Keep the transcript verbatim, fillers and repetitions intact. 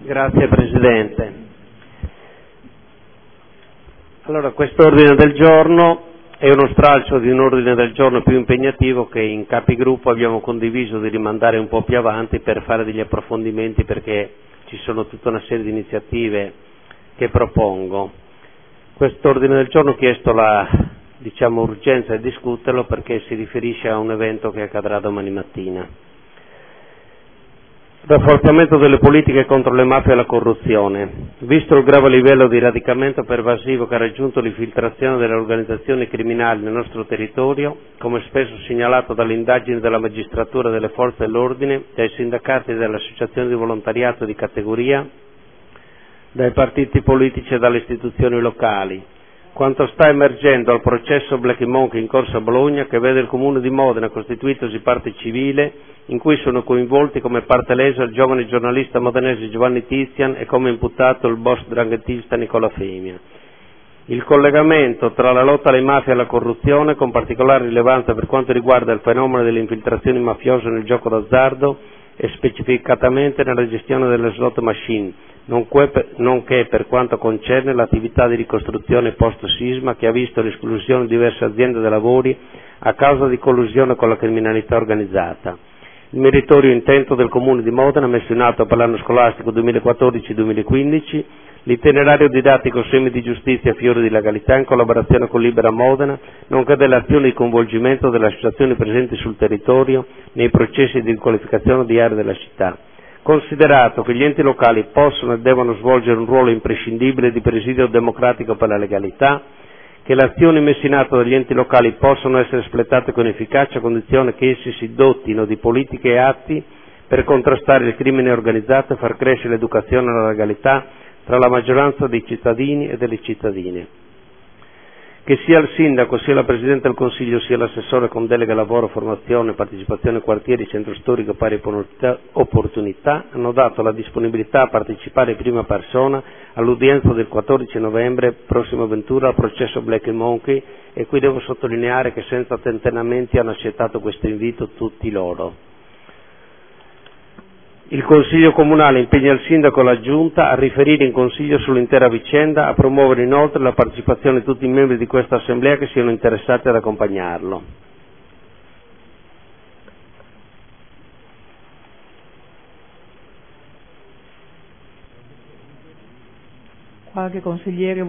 Grazie Presidente. Allora, quest'ordine del giorno è uno stralcio di un ordine del giorno più impegnativo che in capigruppo abbiamo condiviso di rimandare un po' più avanti per fare degli approfondimenti, perché ci sono tutta una serie di iniziative che propongo. Quest'ordine del giorno ho chiesto la diciamo, urgenza di discuterlo perché si riferisce a un evento che accadrà domani mattina. Rafforzamento delle politiche contro le mafie e la corruzione. Visto il grave livello di radicamento pervasivo che ha raggiunto l'infiltrazione delle organizzazioni criminali nel nostro territorio, come spesso segnalato dalle indagini della magistratura e delle forze dell'ordine, dai sindacati e dalle associazioni di volontariato di categoria, dai partiti politici e dalle istituzioni locali, quanto sta emergendo al processo Black Monkey in corso a Bologna, che vede il Comune di Modena costituitosi parte civile, in cui sono coinvolti come parte lesa il giovane giornalista modenese Giovanni Tizian e come imputato il boss dranghettista Nicola Femia. Il collegamento tra la lotta alle mafie e alla corruzione, con particolare rilevanza per quanto riguarda il fenomeno delle infiltrazioni mafiose nel gioco d'azzardo e specificatamente nella gestione delle slot machine, nonché per quanto concerne l'attività di ricostruzione post-sisma che ha visto l'esclusione di diverse aziende dei lavori a causa di collusione con la criminalità organizzata. Il meritorio intento del Comune di Modena, messo in atto per l'anno scolastico duemilaquattordici duemilaquindici, l'itinerario didattico Semi di Giustizia e Fiori di Legalità in collaborazione con Libera Modena, nonché delle azioni di coinvolgimento delle associazioni presenti sul territorio nei processi di riqualificazione di aree della città. Considerato che gli enti locali possono e devono svolgere un ruolo imprescindibile di presidio democratico per la legalità, che le azioni messe in atto dagli enti locali possono essere espletate con efficacia a condizione che essi si dotino di politiche e atti per contrastare il crimine organizzato e far crescere l'educazione alla legalità tra la maggioranza dei cittadini e delle cittadine. Che sia il Sindaco, sia la Presidente del Consiglio, sia l'assessore con delega lavoro, formazione, partecipazione quartieri, centro storico, pari opportunità, hanno dato la disponibilità a partecipare in prima persona all'udienza del quattordici novembre prossimo avventura al processo Black Monkey, e qui devo sottolineare che senza tentennamenti hanno accettato questo invito tutti loro. Il Consiglio Comunale impegna il Sindaco e la Giunta a riferire in Consiglio sull'intera vicenda, a promuovere inoltre la partecipazione di tutti i membri di questa Assemblea che siano interessati ad accompagnarlo. Qualche consigliere